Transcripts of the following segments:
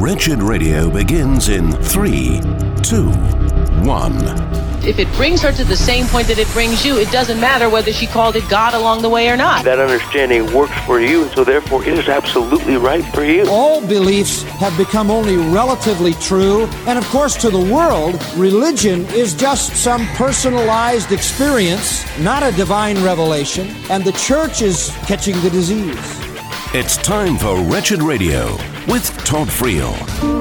Wretched Radio begins in 3, 2, 1. If it brings her to the same point that it brings you, it doesn't matter whether she called it God along the way or not. That understanding works for you, so therefore it is absolutely right for you. All beliefs have become only relatively true, and of course to the world, religion is just some personalized experience, not a divine revelation, and the church is catching the disease. It's time for Wretched Radio with Todd Friel.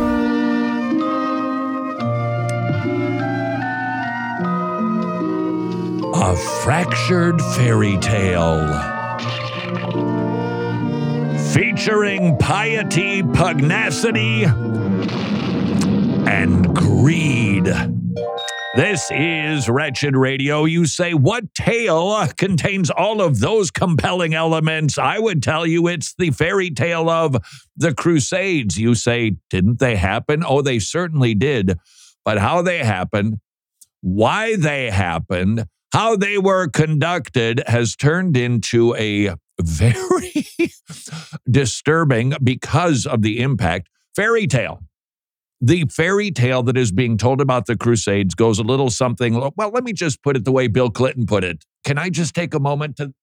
A fractured fairy tale featuring piety, pugnacity, and greed. This is Wretched Radio. You say, what tale contains all of those compelling elements? I would tell you it's the fairy tale of the Crusades. You say, didn't they happen? Oh, they certainly did. But how they happened, why they happened, how they were conducted has turned into a very disturbing, because of the impact, fairy tale. The fairy tale that is being told about the Crusades goes a little something, well, let me just put it the way Bill Clinton put it. Can I just take a moment to,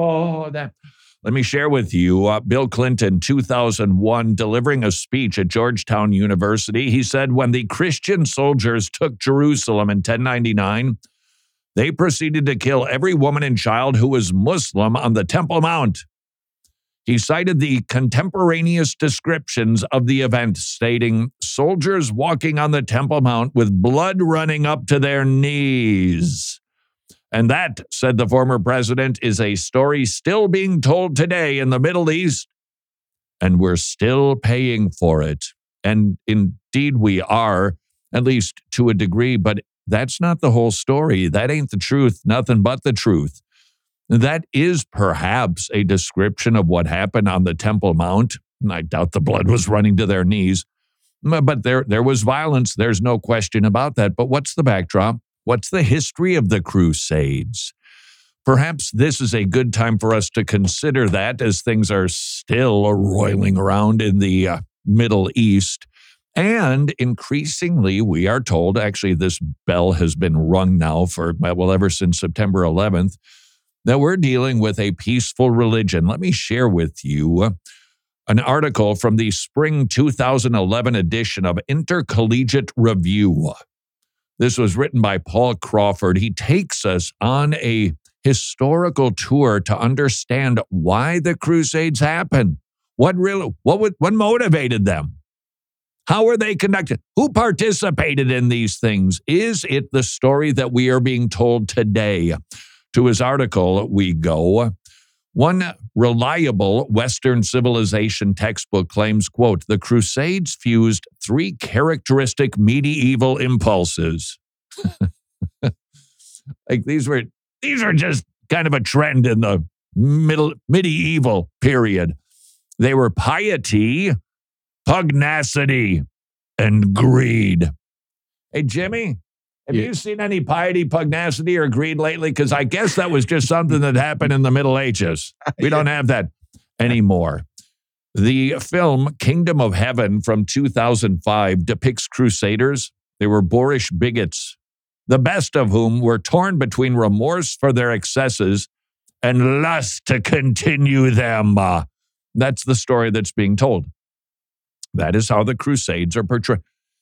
let me share with you, Bill Clinton, 2001, delivering a speech at Georgetown University. He said, when the Christian soldiers took Jerusalem in 1099, they proceeded to kill every woman and child who was Muslim on the Temple Mount. He cited the contemporaneous descriptions of the event, stating, soldiers walking on the Temple Mount with blood running up to their knees. And that, said the former president, is a story still being told today in the Middle East, and we're still paying for it. And indeed we are, at least to a degree, but that's not the whole story. That ain't the truth, nothing but the truth. That is perhaps a description of what happened on the Temple Mount. I doubt the blood was running to their knees, but there was violence. There's no question about that. But what's the backdrop? What's the history of the Crusades? Perhaps this is a good time for us to consider that, as things are still roiling around in the Middle East. And increasingly, we are told, actually this bell has been rung now for, ever since September 11th, that we're dealing with a peaceful religion. Let me share with you an article from the spring 2011 edition of Intercollegiate Review. This was written by Paul Crawford. He takes us on a historical tour to understand why the Crusades happened. What motivated them? How were they conducted? Who participated in these things? Is it the story that we are being told today? To his article, we go. One reliable Western civilization textbook claims, quote, the Crusades fused three characteristic medieval impulses. Like these are just kind of a trend in the medieval period. They were piety, pugnacity, and greed. Hey, Jimmy, have you seen any piety, pugnacity, or greed lately? Because I guess that was just something that happened in the Middle Ages. We don't have that anymore. The film Kingdom of Heaven from 2005 depicts crusaders. They were boorish bigots, the best of whom were torn between remorse for their excesses and lust to continue them. That's the story that's being told. That is how the Crusades are portrayed.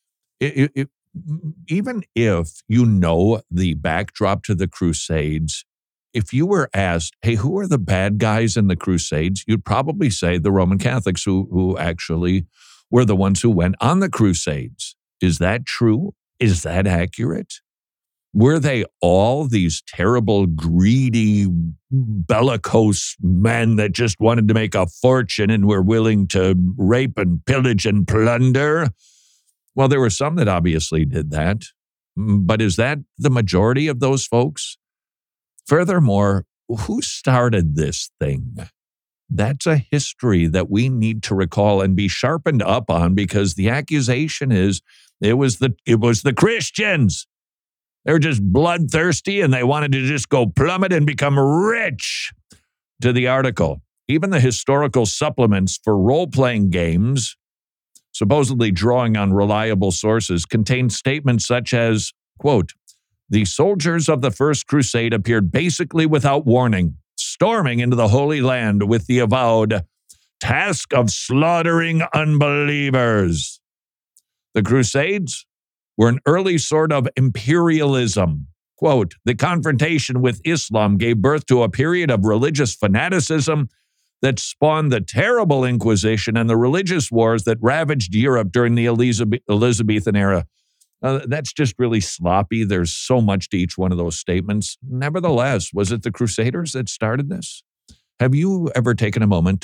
Even if you know the backdrop to the Crusades, if you were asked, hey, who are the bad guys in the Crusades? You'd probably say the Roman Catholics who actually were the ones who went on the Crusades. Is that true? Is that accurate? Were they all these terrible, greedy, bellicose men that just wanted to make a fortune and were willing to rape and pillage and plunder? Well, there were some that obviously did that. But is that the majority of those folks? Furthermore, who started this thing? That's a history that we need to recall and be sharpened up on, because the accusation is it was the Christians. They were just bloodthirsty and they wanted to just go plummet and become rich. To the article, even the historical supplements for role-playing games supposedly drawing on reliable sources, contained statements such as, quote, "The soldiers of the First Crusade appeared basically without warning, storming into the Holy Land with the avowed task of slaughtering unbelievers. The Crusades were an early sort of imperialism. Quote, the confrontation with Islam gave birth to a period of religious fanaticism that spawned the terrible Inquisition and the religious wars that ravaged Europe during the Elizabethan era." That's just really sloppy. There's so much to each one of those statements. Nevertheless, was it the Crusaders that started this? Have you ever taken a moment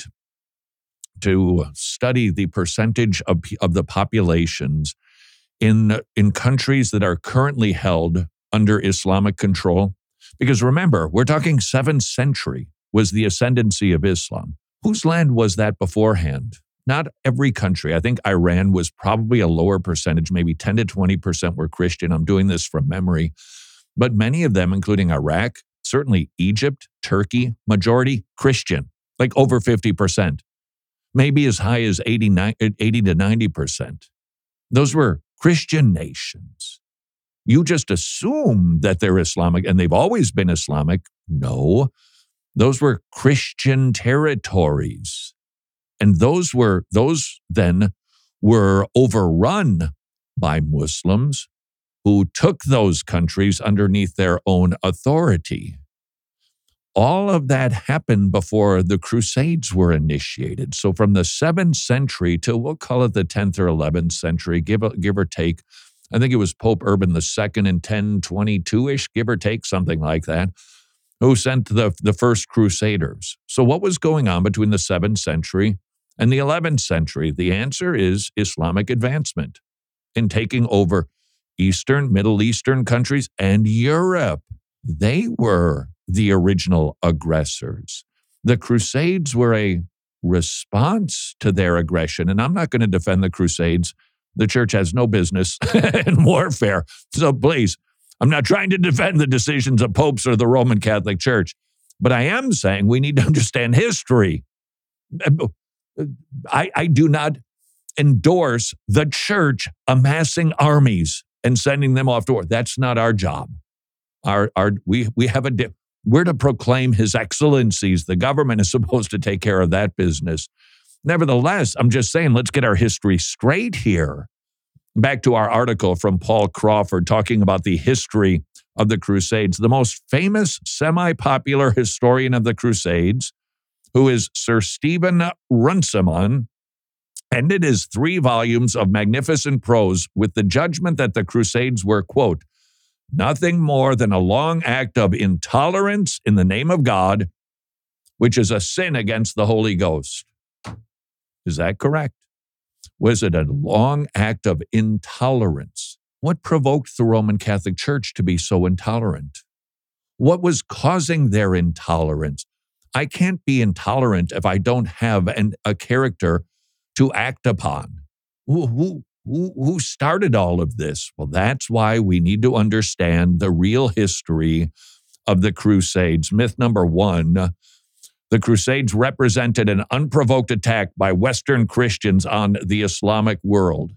to study the percentage of the populations in countries that are currently held under Islamic control? Because remember, we're talking 7th century was the ascendancy of Islam. Whose land was that beforehand? Not every country. I think Iran was probably a lower percentage, maybe 10 to 20% were Christian. I'm doing this from memory. But many of them, including Iraq, certainly Egypt, Turkey, majority Christian, like over 50%, maybe as high as 80 to 90%. Those were Christian nations. You just assume that they're Islamic, and they've always been Islamic. No, those were Christian territories. And those then were overrun by Muslims who took those countries underneath their own authority. All of that happened before the Crusades were initiated. So from the 7th century to, we'll call it the 10th or 11th century, give or take, I think it was Pope Urban II in 1022-ish, give or take, something like that, who sent the first Crusaders. So what was going on between the 7th century and the 11th century? The answer is Islamic advancement in taking over Eastern, Middle Eastern countries and Europe. They were the original aggressors. The Crusades were a response to their aggression. And I'm not going to defend the Crusades. The church has no business in warfare. So please, I'm not trying to defend the decisions of popes or the Roman Catholic Church. But I am saying we need to understand history. I do not endorse the church amassing armies and sending them off to war. That's not our job. We're to proclaim his excellencies. The government is supposed to take care of that business. Nevertheless, I'm just saying, let's get our history straight here. Back to our article from Paul Crawford talking about the history of the Crusades. The most famous semi-popular historian of the Crusades, who is Sir Stephen Runciman, ended his 3 volumes of magnificent prose with the judgment that the Crusades were, quote, nothing more than a long act of intolerance in the name of God, which is a sin against the Holy Ghost. Is that correct? Was it a long act of intolerance? What provoked the Roman Catholic Church to be so intolerant? What was causing their intolerance? I can't be intolerant if I don't have a character to act upon. Who started all of this? Well, that's why we need to understand the real history of the Crusades. Myth number 1, the Crusades represented an unprovoked attack by Western Christians on the Islamic world.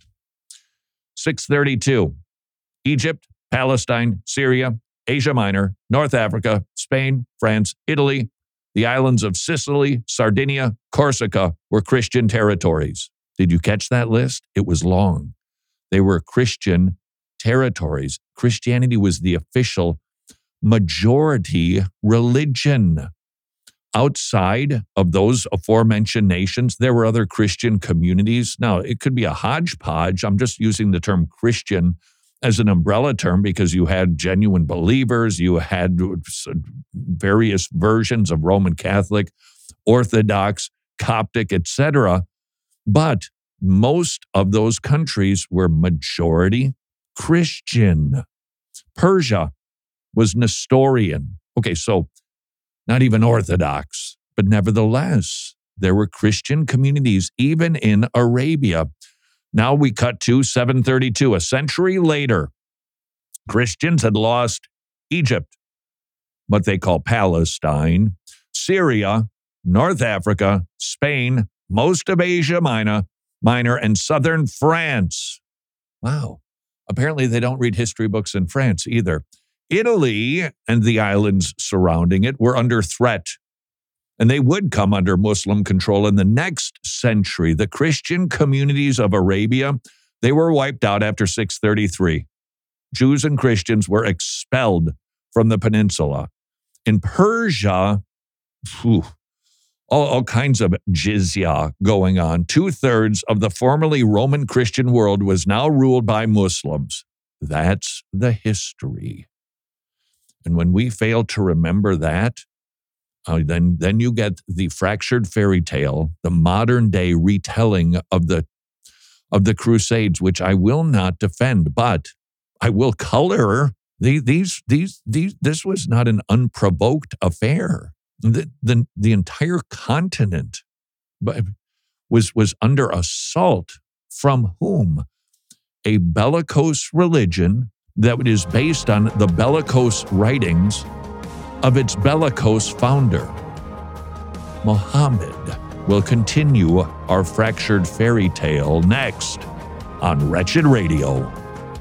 632, Egypt, Palestine, Syria, Asia Minor, North Africa, Spain, France, Italy, the islands of Sicily, Sardinia, Corsica were Christian territories. Did you catch that list? It was long. They were Christian territories. Christianity was the official majority religion. Outside of those aforementioned nations, there were other Christian communities. Now, it could be a hodgepodge. I'm just using the term Christian as an umbrella term because you had genuine believers, you had various versions of Roman Catholic, Orthodox, Coptic, etc. But most of those countries were majority Christian. Persia was Nestorian. Okay, so not even Orthodox, but nevertheless, there were Christian communities even in Arabia. Now we cut to 732. A century later, Christians had lost Egypt, what they call Palestine, Syria, North Africa, Spain, most of Asia Minor, Minor, and southern France. Wow. Apparently they don't read history books in France either. Italy and the islands surrounding it were under threat, and they would come under Muslim control in the next century. The Christian communities of Arabia, they were wiped out after 633. Jews and Christians were expelled from the peninsula. In Persia, all kinds of jizya going on. 2/3 of the formerly Roman Christian world was now ruled by Muslims. That's the history. And when we fail to remember that, then you get the fractured fairy tale, the modern day retelling of the Crusades, which I will not defend, but I will color. This was not an unprovoked affair. The entire continent was under assault. From whom? A bellicose religion that is based on the bellicose writings of its bellicose founder. Muhammad will continue our fractured fairy tale next on Wretched Radio.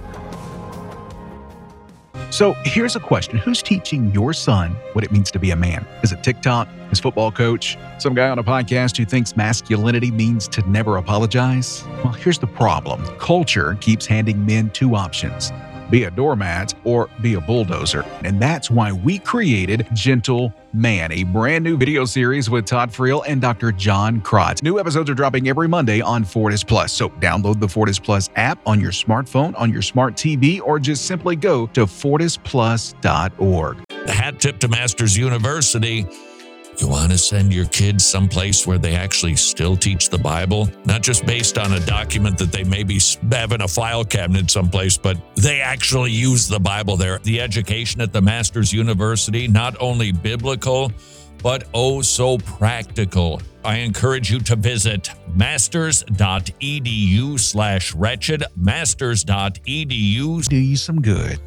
So here's a question. Who's teaching your son what it means to be a man? Is it TikTok, his football coach, some guy on a podcast who thinks masculinity means to never apologize? Well, here's the problem. Culture keeps handing men two options: be a doormat or be a bulldozer. And that's why we created Gentle Man, a brand new video series with Todd Friel and Dr. John Krotz. New episodes are dropping every Monday on Fortis Plus. So download the Fortis Plus app on your smartphone, on your smart TV, or just simply go to fortisplus.org. The hat tip to Masters University. You want to send your kids someplace where they actually still teach the Bible? Not just based on a document that they maybe have in a file cabinet someplace, but they actually use the Bible there. The education at the Masters University, not only biblical, but oh so practical. I encourage you to visit masters.edu/wretched, masters.edu. Do you some good.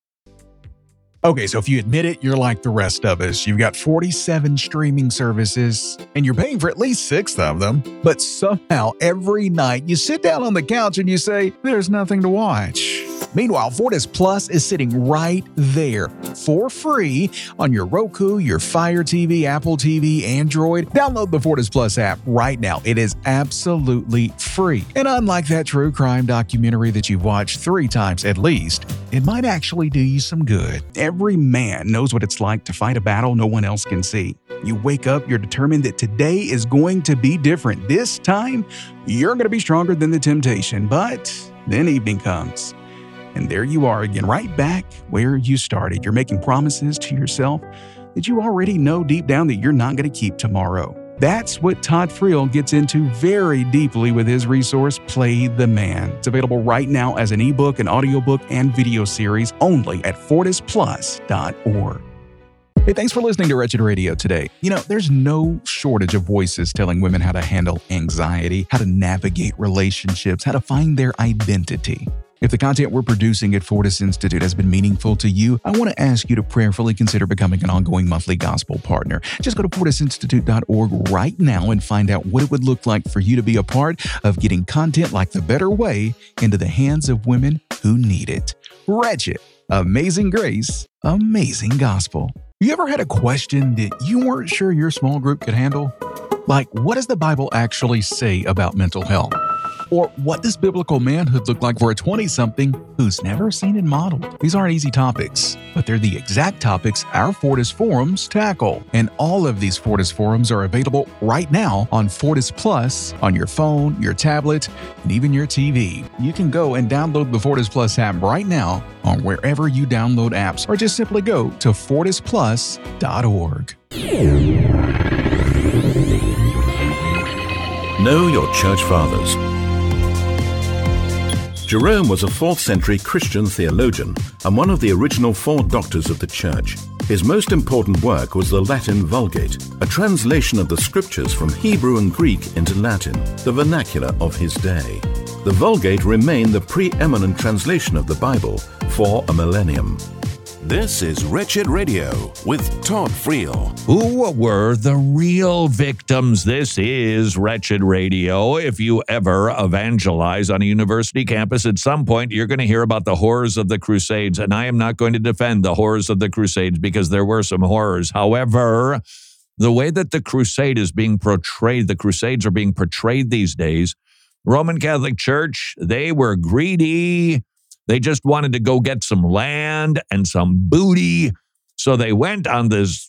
Okay, so if you admit it, you're like the rest of us. You've got 47 streaming services, and you're paying for at least 6 of them. But somehow, every night, you sit down on the couch and you say, there's nothing to watch. Meanwhile, Fortis Plus is sitting right there for free on your Roku, your Fire TV, Apple TV, Android. Download the Fortis Plus app right now. It is absolutely free. And unlike that true crime documentary that you've watched 3 times at least, it might actually do you some good. Every man knows what it's like to fight a battle no one else can see. You wake up, you're determined that today is going to be different. This time, you're going to be stronger than the temptation. But then evening comes. And there you are again, right back where you started. You're making promises to yourself that you already know deep down that you're not going to keep tomorrow. That's what Todd Friel gets into very deeply with his resource, Play the Man. It's available right now as an ebook, an audiobook, and video series only at fortisplus.org. Hey, thanks for listening to Wretched Radio today. You know, there's no shortage of voices telling women how to handle anxiety, how to navigate relationships, how to find their identity. If the content we're producing at Fortis Institute has been meaningful to you, I want to ask you to prayerfully consider becoming an ongoing monthly gospel partner. Just go to fortisinstitute.org right now and find out what it would look like for you to be a part of getting content like The Better Way into the hands of women who need it. Wretched, Amazing Grace, Amazing Gospel. You ever had a question that you weren't sure your small group could handle? Like, what does the Bible actually say about mental health? Or what does biblical manhood look like for a 20-something who's never seen it modeled? These aren't easy topics, but they're the exact topics our Fortis forums tackle. And all of these Fortis forums are available right now on Fortis Plus, on your phone, your tablet, and even your TV. You can go and download the Fortis Plus app right now on wherever you download apps, or just simply go to fortisplus.org. Know your church fathers. Jerome was a 4th century Christian theologian and one of the original 4 doctors of the church. His most important work was the Latin Vulgate, a translation of the scriptures from Hebrew and Greek into Latin, the vernacular of his day. The Vulgate remained the preeminent translation of the Bible for a millennium. This is Wretched Radio with Todd Friel. Who were the real victims? This is Wretched Radio. If you ever evangelize on a university campus, at some point you're going to hear about the horrors of the Crusades, and I am not going to defend the horrors of the Crusades because there were some horrors. However, the way that the crusade is being portrayed, the Crusades are being portrayed these days, Roman Catholic Church, they were greedy. They just wanted to go get some land and some booty. So they went on this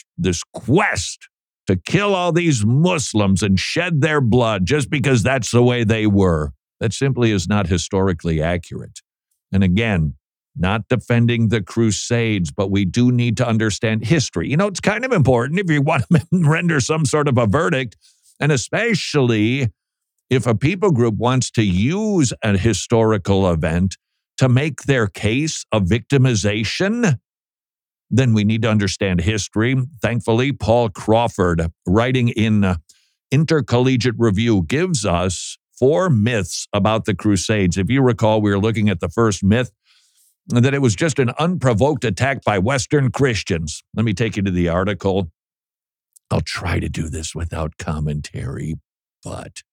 quest to kill all these Muslims and shed their blood just because that's the way they were. That simply is not historically accurate. And again, not defending the Crusades, but we do need to understand history. You know, it's kind of important if you want to render some sort of a verdict, and especially if a people group wants to use a historical event to make their case of victimization, then we need to understand history. Thankfully, Paul Crawford, writing in Intercollegiate Review, gives us 4 myths about the Crusades. If you recall, we were looking at the first myth, that it was just an unprovoked attack by Western Christians. Let me take you to the article. I'll try to do this without commentary, but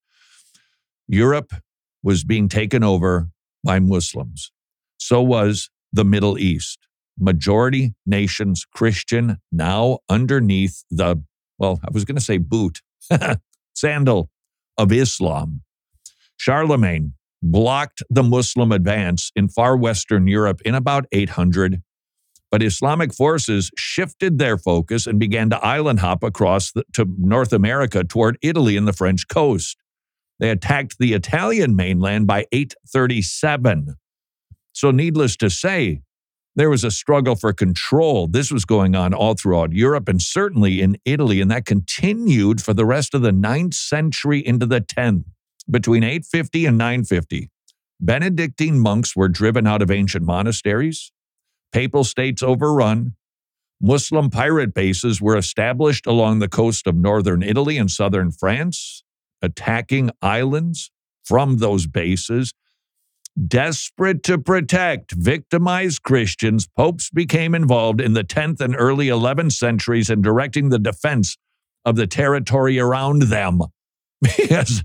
Europe was being taken over by Muslims. So was the Middle East. Majority nations Christian, now underneath the, well, I was going to say boot, sandal of Islam. Charlemagne blocked the Muslim advance in far Western Europe in about 800, but Islamic forces shifted their focus and began to island hop across to North America toward Italy and the French coast. They attacked the Italian mainland by 837. So needless to say, there was a struggle for control. This was going on all throughout Europe and certainly in Italy, and that continued for the rest of the 9th century into the 10th. Between 850 and 950, Benedictine monks were driven out of ancient monasteries, papal states overrun, Muslim pirate bases were established along the coast of northern Italy and southern France, attacking islands from those bases. Desperate to protect victimized Christians, popes became involved in the 10th and early 11th centuries in directing the defense of the territory around them. Because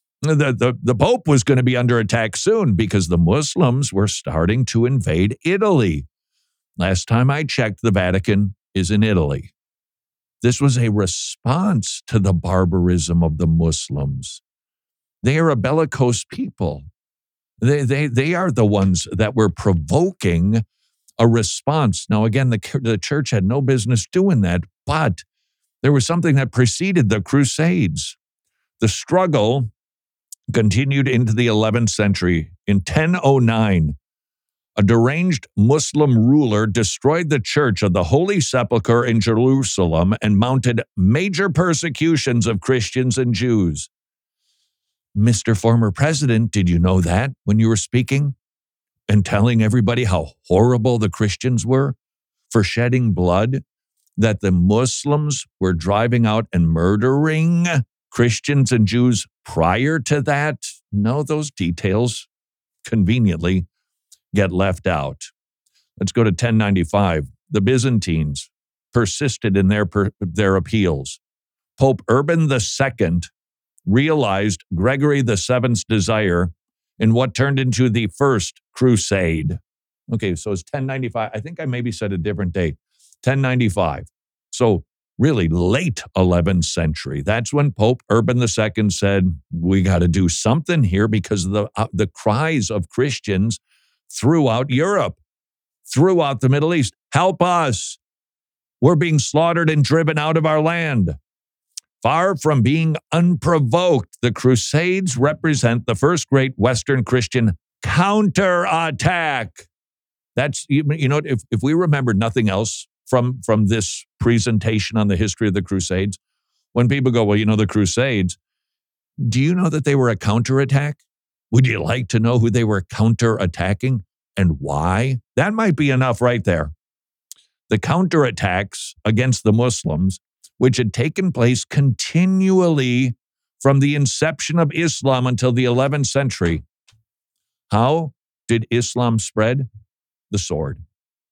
the Pope was going to be under attack soon because the Muslims were starting to invade Italy. Last time I checked, the Vatican is in Italy. This was a response to the barbarism of the Muslims. They are a bellicose people. They are the ones that were provoking a response. Now, again, the church had no business doing that, but there was something that preceded the Crusades. The struggle continued into the 11th century. In 1009, a deranged Muslim ruler destroyed the Church of the Holy Sepulchre in Jerusalem and mounted major persecutions of Christians and Jews. Mr. Former President, did you know that when you were speaking and telling everybody how horrible the Christians were for shedding blood, that the Muslims were driving out and murdering Christians and Jews prior to that? No, those details conveniently get left out. Let's go to 1095. The Byzantines persisted in their appeals. Pope Urban II realized Gregory VII's desire in what turned into the First Crusade. Okay, so it's 1095. I think I maybe said a different date. 1095. So really late 11th century. That's when Pope Urban II said, we got to do something here because of the cries of Christians throughout Europe, throughout the Middle East. Help us. We're being slaughtered and driven out of our land. Far from being unprovoked, the Crusades represent the first great Western Christian counterattack. That's, you know, if we remember nothing else from this presentation on the history of the Crusades, when people go, well, you know, the Crusades, do you know that they were a counterattack? Would you like to know who they were counterattacking and why? That might be enough right there. The counterattacks against the Muslims, which had taken place continually from the inception of Islam until the 11th century. How did Islam spread? The sword.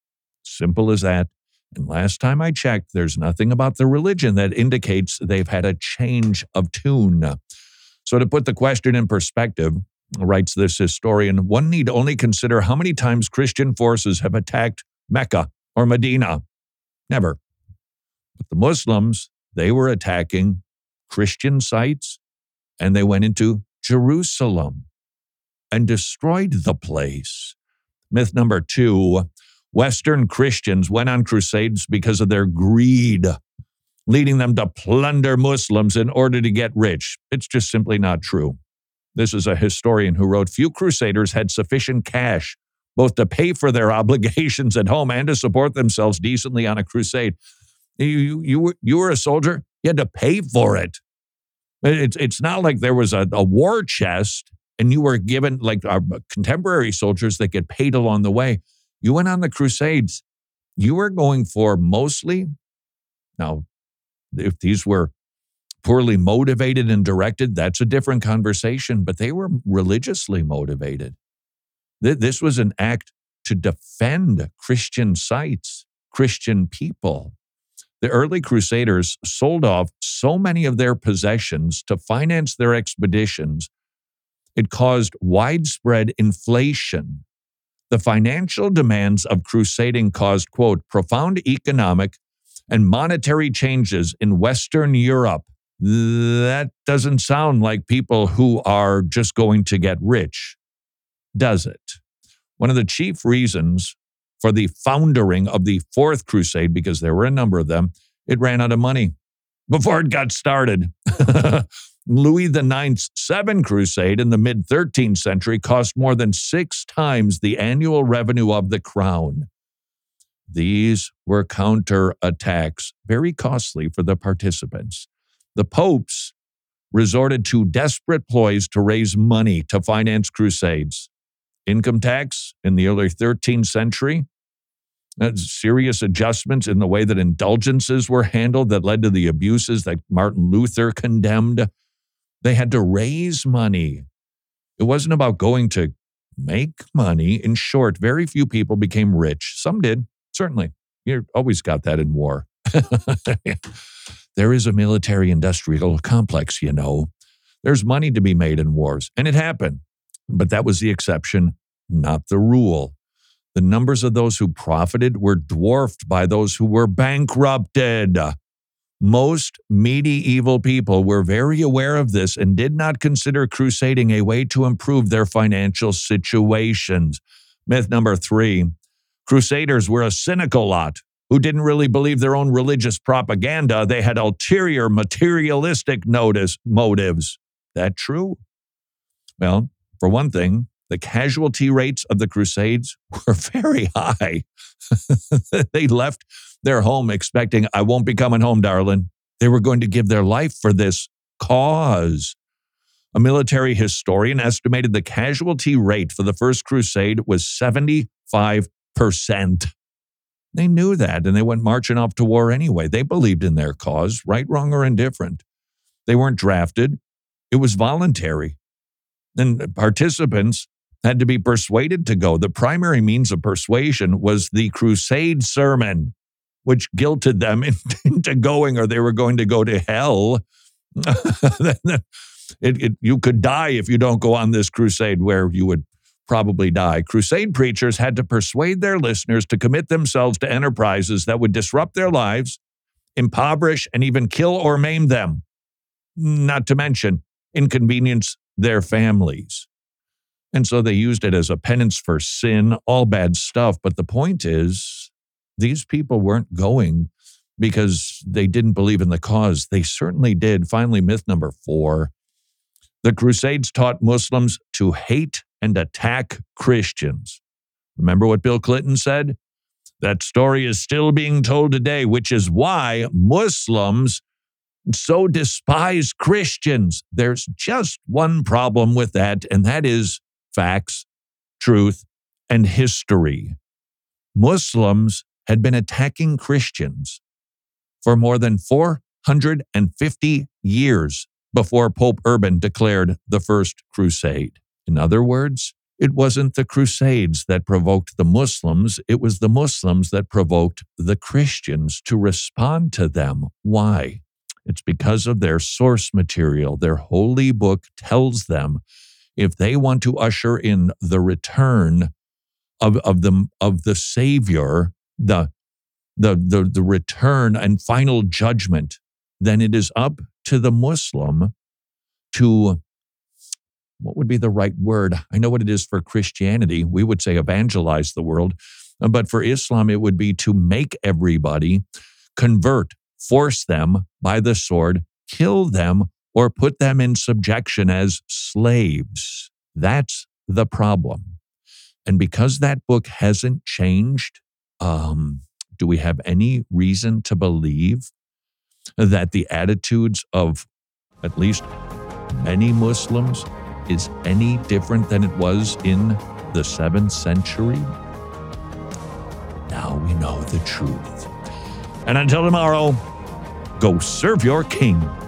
Simple as that. And last time I checked, there's nothing about the religion that indicates they've had a change of tune. So to put the question in perspective, writes this historian, one need only consider how many times Christian forces have attacked Mecca or Medina. Never. But the Muslims, they were attacking Christian sites, and they went into Jerusalem and destroyed the place. Myth number 2, Western Christians went on crusades because of their greed, leading them to plunder Muslims in order to get rich. It's just simply not true. This is a historian who wrote, few crusaders had sufficient cash, both to pay for their obligations at home and to support themselves decently on a crusade. You were a soldier, you had to pay for it. It's not like there was a war chest and you were given, like our contemporary soldiers that get paid along the way. You went on the crusades, you were going for mostly, now, if these were poorly motivated and directed, that's a different conversation, but they were religiously motivated. This was an act to defend Christian sites, Christian people. The early crusaders sold off so many of their possessions to finance their expeditions, it caused widespread inflation. The financial demands of crusading caused, quote, profound economic and monetary changes in Western Europe. That doesn't sound like people who are just going to get rich, does it? One of the chief reasons for the foundering of the Fourth Crusade, because there were a number of them, it ran out of money before it got started. Louis IX's Seventh Crusade in the mid-13th century cost more than 6 times the annual revenue of the crown. These were counterattacks, very costly for the participants. The popes resorted to desperate ploys to raise money to finance crusades. Income tax in the early 13th century, serious adjustments in the way that indulgences were handled that led to the abuses that Martin Luther condemned. They had to raise money. It wasn't about going to make money. In short, very few people became rich. Some did, certainly. You always got that in war. There is a military-industrial complex, you know. There's money to be made in wars, and it happened. But that was the exception, not the rule. The numbers of those who profited were dwarfed by those who were bankrupted. Most medieval people were very aware of this and did not consider crusading a way to improve their financial situations. Myth number 3, crusaders were a cynical lot who didn't really believe their own religious propaganda. They had ulterior materialistic motives. That true? Well, for one thing, the casualty rates of the Crusades were very high. They left their home expecting, I won't be coming home, darling. They were going to give their life for this cause. A military historian estimated the casualty rate for the First Crusade was 75%. They knew that, and they went marching off to war anyway. They believed in their cause, right, wrong, or indifferent. They weren't drafted. It was voluntary. And participants had to be persuaded to go. The primary means of persuasion was the crusade sermon, which guilted them into going, or they were going to go to hell. You could die if you don't go on this crusade, where you would probably die. Crusade preachers had to persuade their listeners to commit themselves to enterprises that would disrupt their lives, impoverish, and even kill or maim them, not to mention inconvenience their families. And so they used it as a penance for sin, all bad stuff. But the point is, these people weren't going because they didn't believe in the cause. They certainly did. Finally, myth number 4. The Crusades taught Muslims to hate and attack Christians. Remember what Bill Clinton said? That story is still being told today, which is why Muslims so despise Christians. There's just one problem with that, and that is facts, truth, and history. Muslims had been attacking Christians for more than 450 years before Pope Urban declared the First Crusade. In other words, It wasn't the Crusades that provoked the Muslims. It was the Muslims that provoked the Christians to respond to them. Why? It's because of their source material. Their holy book tells them if they want to usher in the return of the Savior, the return and final judgment, then it is up to the Muslim to, what would be the right word? I know what it is for Christianity. We would say evangelize the world. But for Islam, it would be to make everybody convert, force them by the sword, kill them, or put them in subjection as slaves. That's the problem. And because that book hasn't changed, do we have any reason to believe that the attitudes of at least many Muslims is any different than it was in the 7th century? Now we know the truth. And until tomorrow, go serve your king.